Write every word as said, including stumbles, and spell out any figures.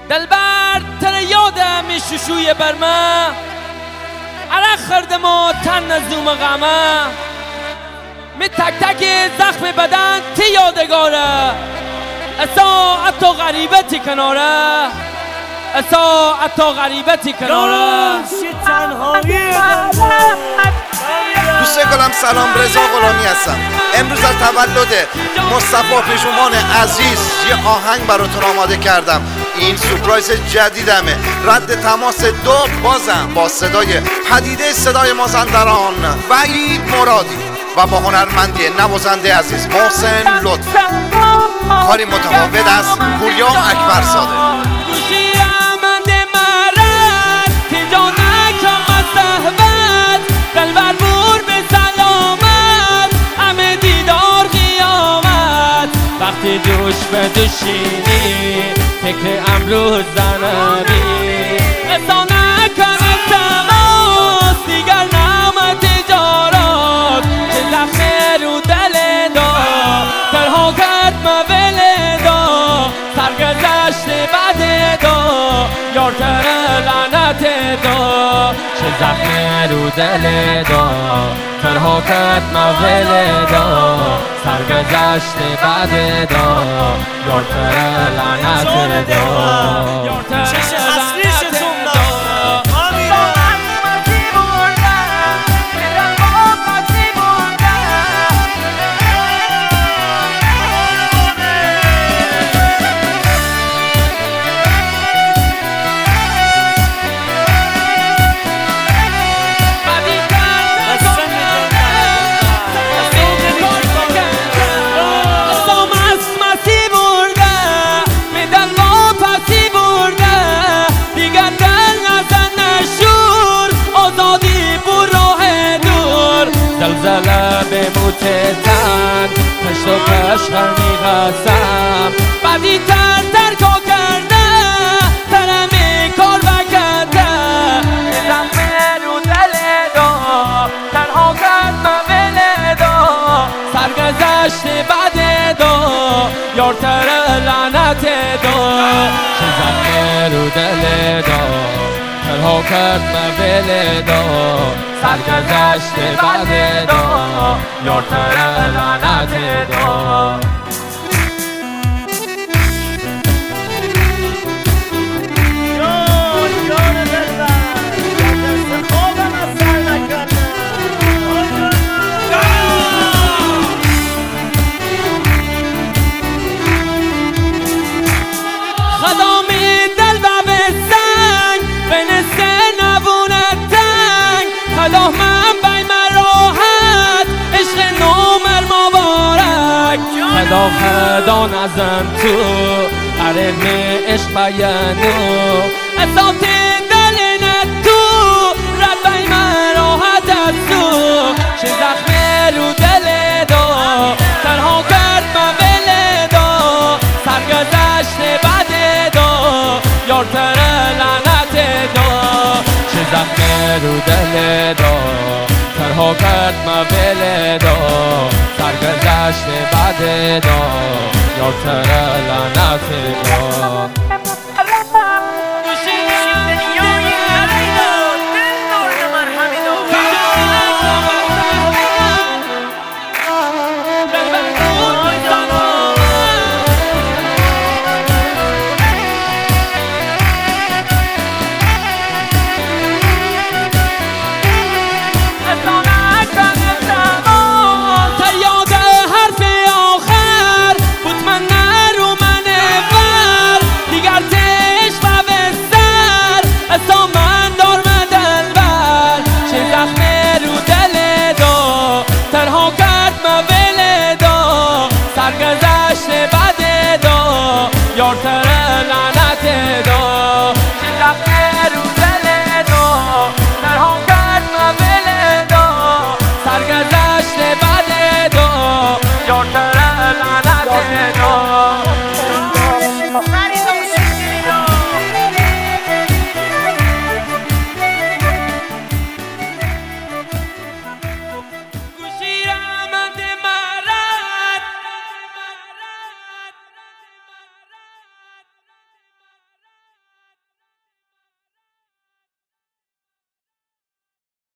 دلبر تر یادم ششوی برما عرق خردم و تن نزوم غمه می تک تک زخم بدن تی یادگاره ساعت و غریبتی کناره ساعت و غریبتی کناره دوست گلم سلام، رضا غلامی هستم. امروز از تولد مصطفی پیشومان عزیز یه آهنگ براتون آماده کردم. این سورپرایز جدیدمه، رد تماس دو بازم با صدای پدیده صدای مازندران وحید مرادی و با هنرمندی نوازنده عزیز محسن لطفی. کاری متفاوت از پوریا اکبرزاده. وقتی دوش به دوشینی فکر امروز زنبی اصلا نکنه تماس دیگر نام تجارات که زخم رو دل دا ترها کرد مول دا سرگذشت بد دا یارتر لعنت دا چه زخم رو دل دا ترها کرد مول دا سرگذشت بعد دا یارتر لعنت دا چش اصلیشتون دا زلزله به موتتن پشت و پشخر میغسم بدی تر ترکا کرده ترمی کار بکرده زخم رو دل دا تنها کرد مول دا سرگذشت بد دا یارتر لعنت دا چه زخم رو دل دا تنها کرد مول دا سرگذشت بعد دا یارتر لعنت دا خدامی دل و به سنگ به نسه نبونت تنگ خدا من بای مراحت عشق نومر مبارک خدا خدا نزن تو عرم عشق بیانو اسات دل نتو رد بای مراحت از تو چه زخم رو دل دا تنها کرد مول دا سرگذشت بد دا یارتر لعنت دا چه زخم رو دل دا ترها کرد مول دا سرگذشت بد دا یارتر لعنت دا سرگذشت بد دا یارتر لعنت دا چه زخم رو دل دا تنها کرد مول دا سرگذشت بد دا یارتر لعنت دا